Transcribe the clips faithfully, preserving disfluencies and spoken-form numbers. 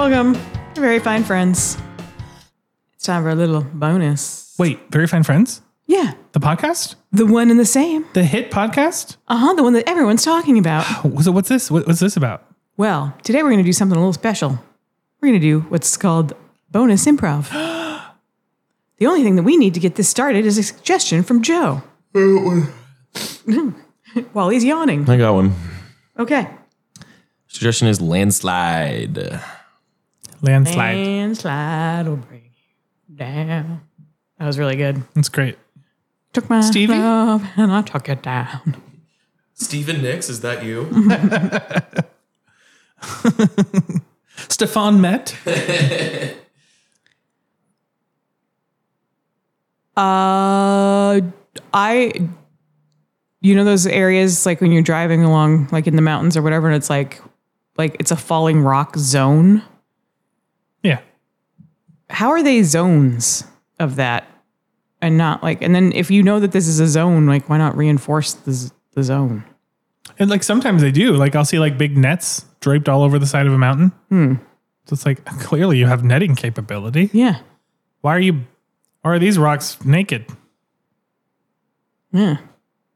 Welcome, very fine friends. It's time for a little bonus. Wait, Very Fine Friends? Yeah. The podcast? The one and the same. The hit podcast? Uh-huh, the one that everyone's talking about. So what's this? What, what's this about? Well, today we're going to do something a little special. We're going to do what's called bonus improv. The only thing that we need to get this started is a suggestion from Joe. While he's yawning. I got one. Okay. Suggestion is landslide. Landslide. Landslide will bring you down. That was really good. That's great. Took my Stevie? love and I took it down. Stephen Nicks, is that you? Stefan Met? Uh, I, you know those areas like when you're driving along, like in the mountains or whatever, and it's like, like it's a falling rock zone. Yeah. How are they zones of that, and not like? And then if you know that this is a zone, like why not reinforce the z- the zone? And like sometimes they do. Like I'll see like big nets draped all over the side of a mountain. Hmm. So it's like, clearly you have netting capability. Yeah, Why are you, why are these rocks naked? yeah.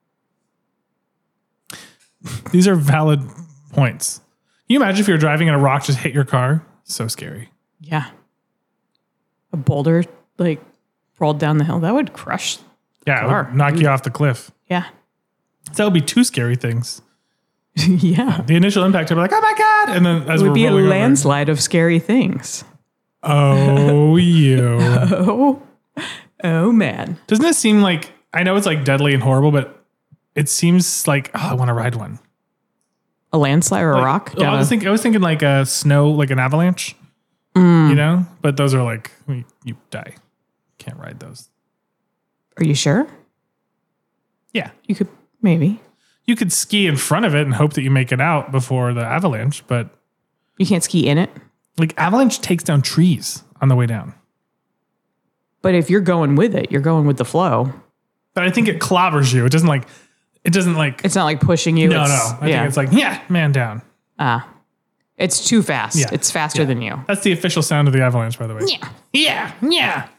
These are valid points. Can you imagine if you were driving and a rock just hit your car? So scary. Yeah. A boulder like rolled down the hill. That would crush. Yeah, it Car. would knock you off the cliff. Yeah. So that would be two scary things. Yeah. The initial impact would be like, oh my God. And then as It we're would be a rolling over- landslide of scary things. Oh, you. Oh, oh man. Doesn't it seem like, I know it's like deadly and horrible, but it seems like, oh, I want to ride one. A landslide or a Like, rock? oh, I was thinking, I was thinking like a snow, like an avalanche, Mm. you know, but those are like, you you die. Can't ride those. Are you sure? Yeah. You could maybe. You could ski in front of it and hope that you make it out before the avalanche, but You can't ski in it. like avalanche takes down trees on the way down. But if you're going with it, you're going with the flow. But I think it clobbers you. It doesn't like, it doesn't like, It's not like pushing you. no, it's, no. I yeah. think it's like, yeah, man down. ah, it's too fast. Yeah. It's faster Yeah. than you. That's the official sound of the avalanche, by the way. Yeah. Yeah. Yeah.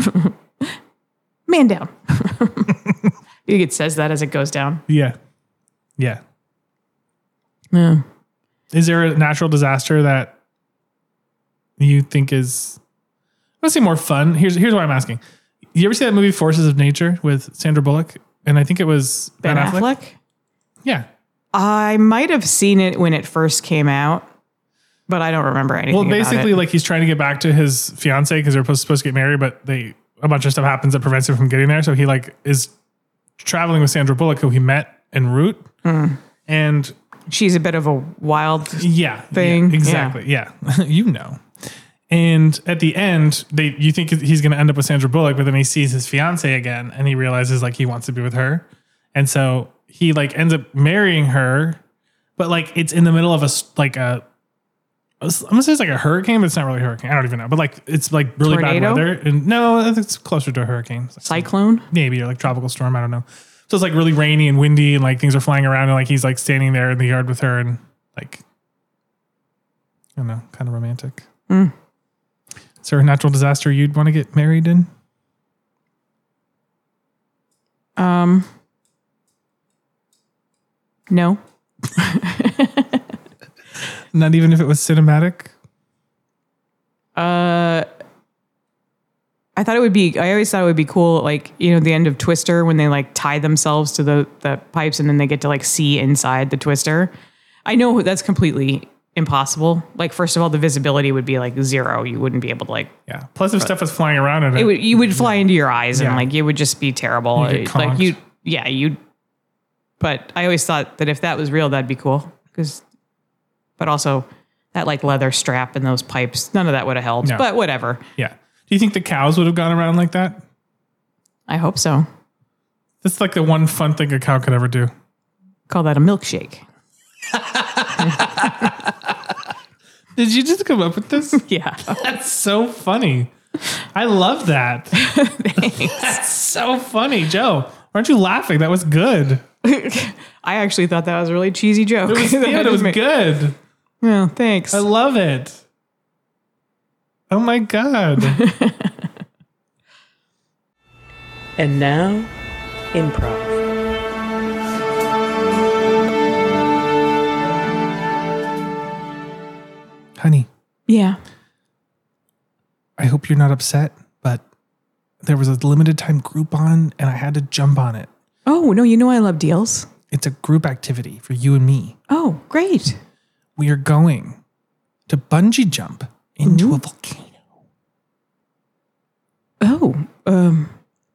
Man down. You think it says that as it goes down? Yeah. Yeah. Yeah. Is there a natural disaster that you think is, let's say, more fun? Here's here's what I'm asking. You ever see that movie Forces of Nature with Sandra Bullock? And I think it was Ben, Ben, Affleck? Affleck. Yeah. I might have seen it when it first came out, but I don't remember anything. Well, about basically, it. like he's trying to get back to his fiance because they're supposed supposed to get married, but they a bunch of stuff happens that prevents him from getting there. So he like is traveling with Sandra Bullock, who he met en route, Mm. and she's a bit of a wild. yeah, thing. yeah, exactly. Yeah, you know. And at the end, they you think he's going to end up with Sandra Bullock, but then he sees his fiance again, and he realizes like he wants to be with her, and so he like ends up marrying her, but like it's in the middle of a s- like a. I'm gonna say it's like a hurricane, but it's not really a hurricane. I don't even know, but like it's like really Tornado? bad weather, and no, I think it's closer to a hurricane. It's like Cyclone? maybe or like tropical storm. I don't know. So it's like really rainy and windy, and like things are flying around, and like he's like standing there in the yard with her, and like I don't know, kind of romantic. Mm. Is there a natural disaster you'd want to get married in? Um, no. Not even if it was cinematic. Uh, I thought it would be, I always thought it would be cool, like, you know, the end of Twister when they like tie themselves to the, the pipes and then they get to like see inside the twister. I know that's completely impossible. Like, first of all, the visibility would be like zero. You wouldn't be able to like, Yeah. Plus, if stuff was flying around in it, it would, you would fly into your eyes and Yeah. like, it would just be terrible. You'd get Like conked. you, yeah, you, but I always thought that if that was real, that'd be cool. Cause, but also that like leather strap and those pipes, none of that would have held, No. but whatever. yeah. Do you think the cows would have gone around like that? I hope so. That's like the one fun thing a cow could ever do. Call that a milkshake. Did you just come up with this? Yeah. That's so funny. I love that. Thanks. That's so funny, Joe. Aren't you laughing? That was good. I actually thought that was a really cheesy joke. It was, yeah, it was good. Well, thanks. I love it. Oh my God. And now, improv. Honey, Yeah. I hope you're not upset, but there was a limited time Groupon and I had to jump on it. Oh, no, you know I love deals. It's a group activity for you and me. Oh, great. We are going to bungee jump into a volcano. Oh, um,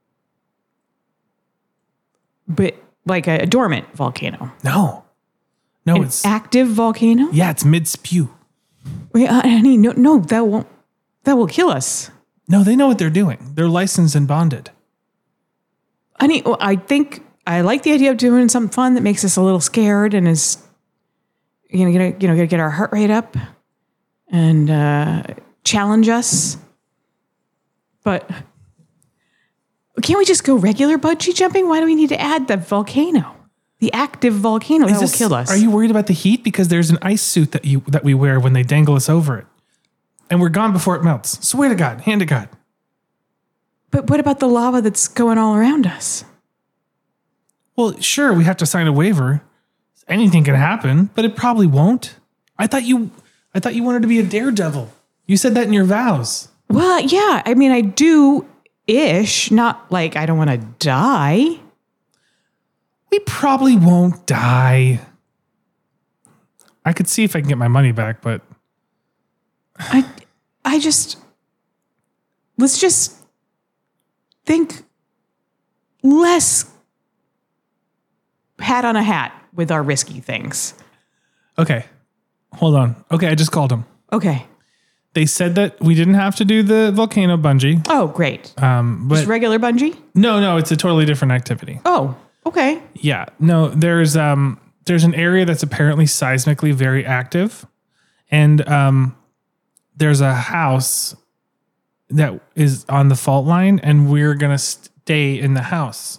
but like a, dormant volcano. No. No, An it's active volcano? yeah, it's mid spew. Wait, uh, honey, no, no, that won't, that will kill us. No, they know what they're doing. They're licensed and bonded. Honey, well, I think I like the idea of doing something fun that makes us a little scared and is, you know, gonna, you know, gonna get our heart rate up and uh, challenge us. But can't we just go regular bungee jumping? Why do we need to add the volcano? The active volcano that will Is this- kill us. Are you worried about the heat? Because there's an ice suit that you that we wear when they dangle us over it. And we're gone before it melts. Swear to God, hand to God. But what about the lava that's going all around us? Well, sure, we have to sign a waiver. Anything can happen, but it probably won't. I thought you I thought you wanted to be a daredevil. You said that in your vows. Well, yeah, I mean, I do ish, not like I don't want to die. We probably won't die. I could see if I can get my money back, but I, I just, let's just think less hat on a hat with our risky things. okay. Hold on. Okay, I just called them. Okay. They said that we didn't have to do the volcano bungee. Oh, great. Um, but Just regular bungee? no, no, it's a totally different activity. Oh, okay. Yeah, no, there's um there's an area that's apparently seismically very active, and um there's a house that is on the fault line, and we're gonna stay in the house.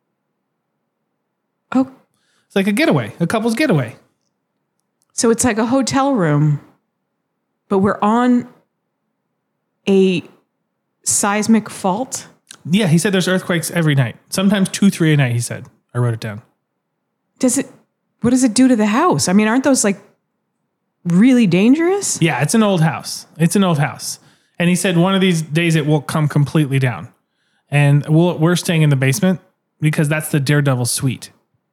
Oh, It's like a getaway, a couple's getaway. so it's like a hotel room, but we're on a seismic fault? Yeah, he said there's earthquakes every night, sometimes two, three a night. He said. I wrote it down. Does it, what does it do to the house? I mean, aren't those like really dangerous? Yeah, it's an old house. It's an old house, and he said one of these days it will come completely down, and we'll, we're staying in the basement because that's the Daredevil suite.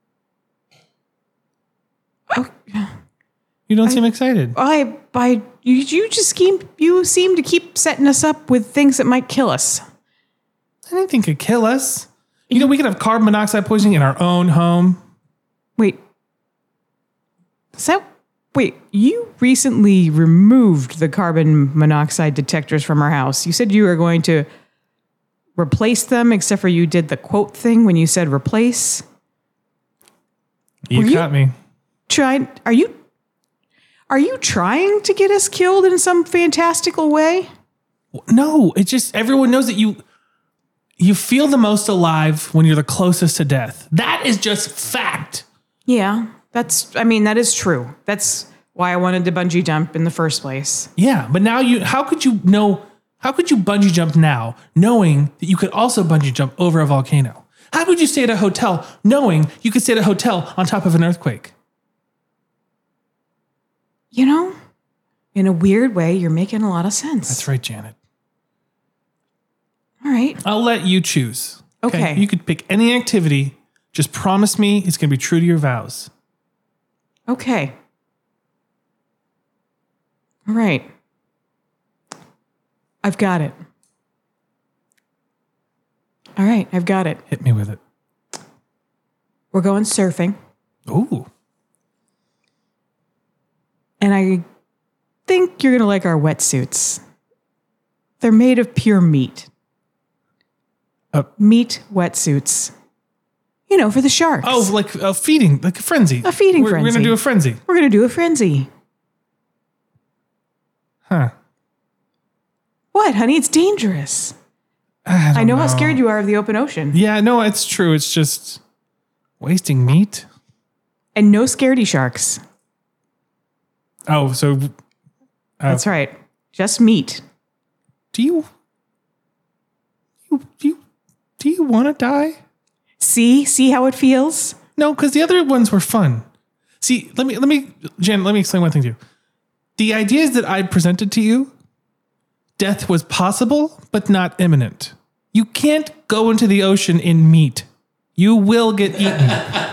Oh, You don't seem excited. I, I, you, you just keep, you seem to keep setting us up with things that might kill us. Anything could kill us. You know, we could have carbon monoxide poisoning in our own home. Wait, is that, wait, you recently removed the carbon monoxide detectors from our house. You said you were going to replace them, except for you did the quote thing when you said replace. You Were you- caught me. Trying, are you, are you trying to get us killed in some fantastical way? No, it's just everyone knows that you you feel the most alive when you're the closest to death. That is just fact. Yeah, that's, I mean, that is true. That's why I wanted to bungee jump in the first place. Yeah, but now you how could you know how could you bungee jump now knowing that you could also bungee jump over a volcano? How could you stay at a hotel knowing you could stay at a hotel on top of an earthquake? You know, in a weird way, you're making a lot of sense. That's right, Janet. All right. I'll let you choose. Okay. You could pick any activity. Just promise me it's going to be true to your vows. Okay. All right. I've got it. All right, I've got it. Hit me with it. We're going surfing, Ooh. and I think you're going to like our wetsuits. They're made of pure meat. Uh, Meat wetsuits. You know, for the sharks. Oh, like a feeding, like a frenzy. A feeding we're, frenzy. We're going to do a frenzy. We're going to do a frenzy. Huh. What, honey? It's dangerous. I, don't I know, how scared you are of the open ocean. Yeah, no, it's true. It's just wasting meat. And no scaredy sharks. Oh, so That's right. Just meat. do you, you, do you, do you want to die? See, see how it feels? No, because the other ones were fun. See, let me, let me, Jen, let me explain one thing to you. The ideas that I presented to you, death was possible, but not imminent. You can't go into the ocean in meat. You will get eaten.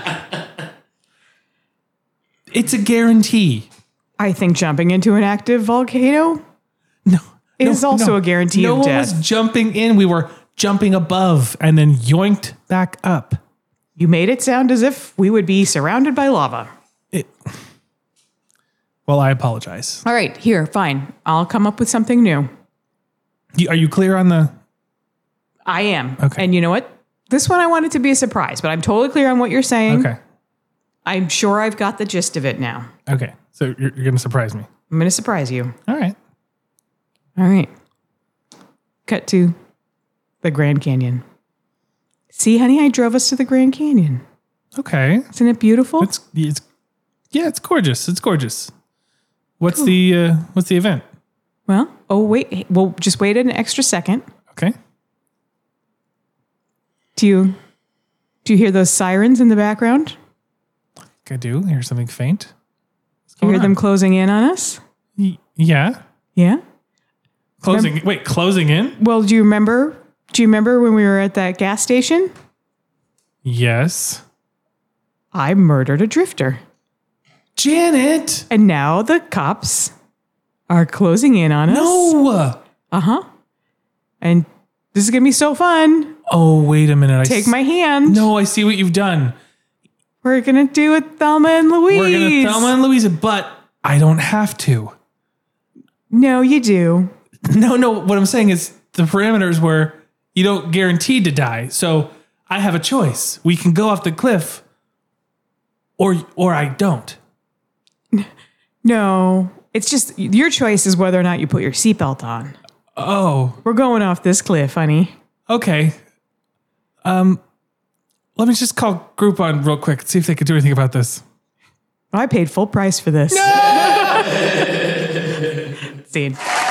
It's a guarantee. I think jumping into an active volcano No, is no, also no. a guarantee no of one death. was jumping in. We were jumping above and then yoinked back up. You made it sound as if we would be surrounded by lava. It, well, I apologize. All right, here, fine. I'll come up with something new. You, are you clear on the... I am. Okay. And you know what? This one I want it to be a surprise, but I'm totally clear on what you're saying. Okay. I'm sure I've got the gist of it now. Okay. So you're, you're going to surprise me. I'm going to surprise you. All right. All right. Cut to the Grand Canyon. See, honey, I drove us to the Grand Canyon. Okay. Isn't it beautiful? It's, it's yeah, it's gorgeous. It's gorgeous. What's the uh, what's the event? Well, oh, wait. Well, just wait an extra second. Okay. Do you, do you hear those sirens in the background? I do. Hear something faint. What's Do you going hear them on? closing in on us? Y- yeah. Yeah? Closing. Wait, closing in? Well, do you remember? Do you remember when we were at that gas station? Yes. I murdered a drifter. Janet. And now the cops are closing in on us. No. Uh-huh. And this is going to be so fun. Oh, wait a minute. I Take s- my hand. No, I see what you've done. We're going to do it, Thelma and Louise. We're going to Thelma and Louise, but I don't have to. No, you do. No, no. What I'm saying is the parameters were you don't guaranteed to die. So I have a choice. We can go off the cliff or or I don't. No. It's just your choice is whether or not you put your seatbelt on. Oh, We're going off this cliff, honey. okay. Um, let me just call Groupon real quick and see if they could do anything about this. I paid full price for this. Scene.